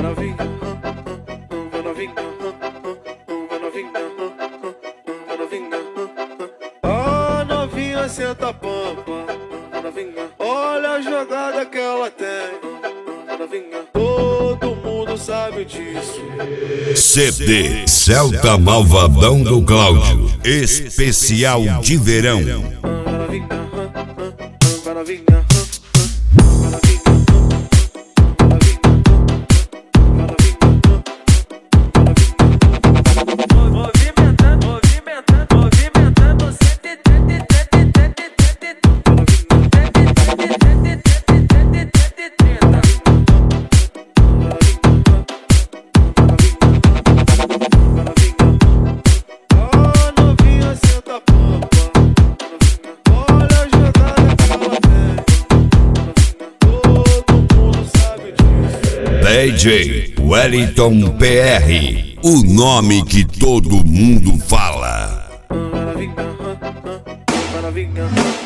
A novinha senta a pampa, olha a jogada que ela tem. Todo mundo sabe disso. CD Celta Malvadão do Cláudio, especial de verão. DJ Wellington PR, o nome que todo mundo fala.